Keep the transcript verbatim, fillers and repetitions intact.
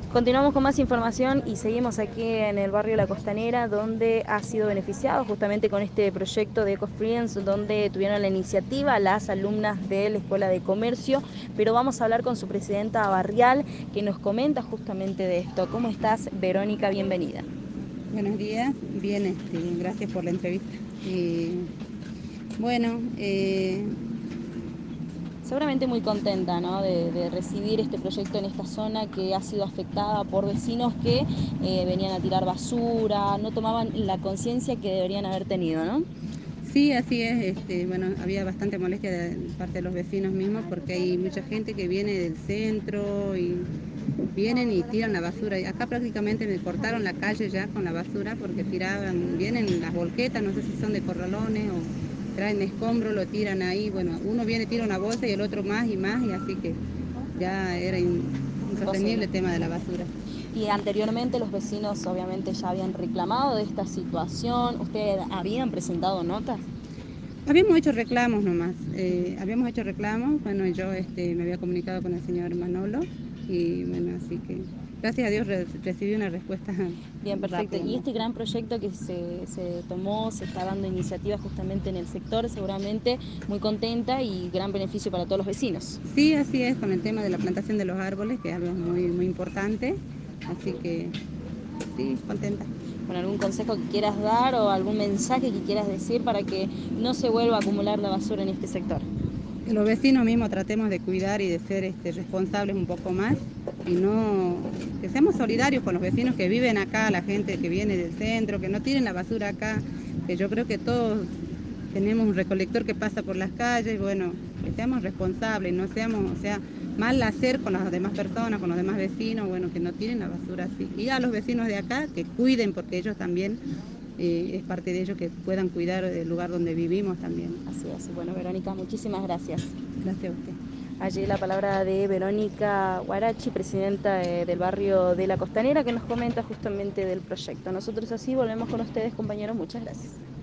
Continuamos con más información y seguimos aquí en el barrio La Costanera, donde ha sido beneficiado justamente con este proyecto de EcoFriends, donde tuvieron la iniciativa las alumnas de la Escuela de Comercio, pero vamos a hablar con su presidenta barrial, que nos comenta justamente de esto. ¿Cómo estás, Verónica? Bienvenida. Buenos días, bien, este, gracias por la entrevista. Eh, bueno, eh, Seguramente muy contenta, ¿no?, de, de recibir este proyecto en esta zona que ha sido afectada por vecinos que eh, venían a tirar basura, no tomaban la conciencia que deberían haber tenido, ¿no? sí, así es. Este, bueno, había bastante molestia de parte de los vecinos mismos porque hay mucha gente que viene del centro y vienen y tiran la basura. Acá prácticamente me cortaron la calle ya con la basura porque tiraban, vienen las volquetas, no sé si son de corralones o traen escombro, lo tiran ahí. Bueno, uno viene, tira una bolsa y el otro más y más, y así que ya era in- insostenible Imposible. el tema de la basura. Y anteriormente los vecinos obviamente ya habían reclamado de esta situación. ¿Ustedes habían presentado notas? Habíamos hecho reclamos nomás, eh, habíamos hecho reclamos, bueno, yo este, me había comunicado con el señor Manolo y bueno, así que gracias a Dios re- recibí una respuesta Bien, perfecto. rápida, Y ¿no? este gran proyecto que se, se tomó, se está dando iniciativa justamente en el sector, seguramente muy contenta y gran beneficio para todos los vecinos. Sí, así es, con el tema de la plantación de los árboles, que es algo muy, muy importante, así que sí, contenta. Bueno, ¿algún consejo que quieras dar o algún mensaje que quieras decir para que no se vuelva a acumular la basura en este sector? Que los vecinos mismos tratemos de cuidar y de ser este, responsables un poco más, y no, que seamos solidarios con los vecinos que viven acá, la gente que viene del centro, que no tiren la basura acá, que yo creo que todos tenemos un recolector que pasa por las calles. Bueno, que seamos responsables, no seamos, o sea, mal hacer con las demás personas, con los demás vecinos, bueno, que no tiren la basura así. Y a los vecinos de acá que cuiden, porque ellos también, eh, es parte de ellos que puedan cuidar del lugar donde vivimos también. Así es. Bueno, Verónica, muchísimas gracias. Gracias a usted. Allí la palabra de Verónica Guarachi, presidenta de- del barrio de La Costanera, que nos comenta justamente del proyecto. Nosotros así volvemos con ustedes, compañeros. Muchas gracias.